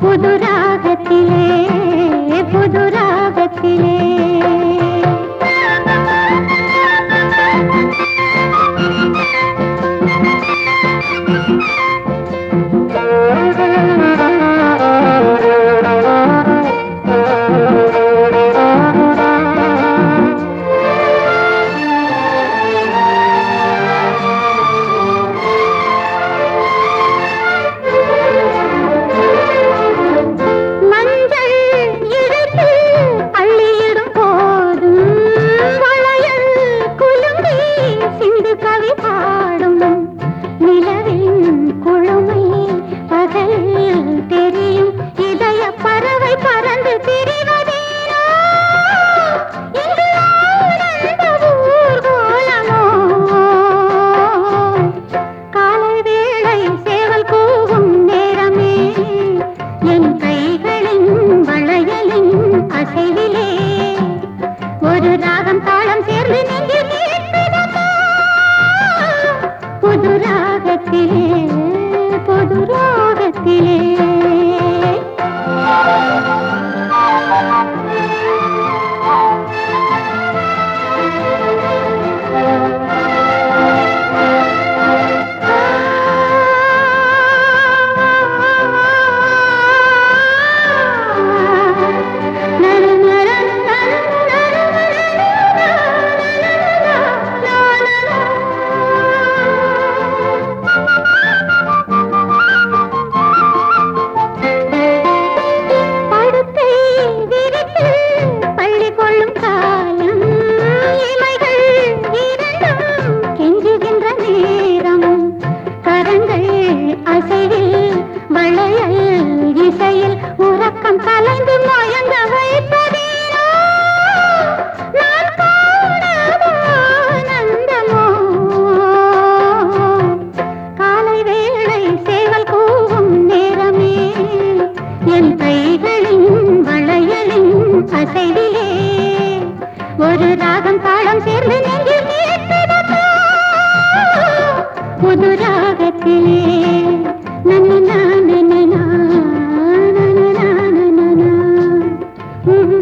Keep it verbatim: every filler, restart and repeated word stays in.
புது ராகத்திலே புது ராகத்திலே ஒரு ராகம் தாளம் சேர்ந்து நெஞ்சில் நீட்டுதம்மா புது ராகத்திலே புது ராகத்திலே இசையில் உறக்கம் கலைந்து மயங்க வைப்பதேனோ நான் காணவோ நந்தமோ காலை வேளை சேவல் கூவும் நேரமே என் கைகளின் வளையலின் அசைவிலே ஒரு ராகம் தாளம் சேர்ந்து நெஞ்சில் நீட்டுதம்மா புது ராகத்திலே நன்ன நான na na na na na na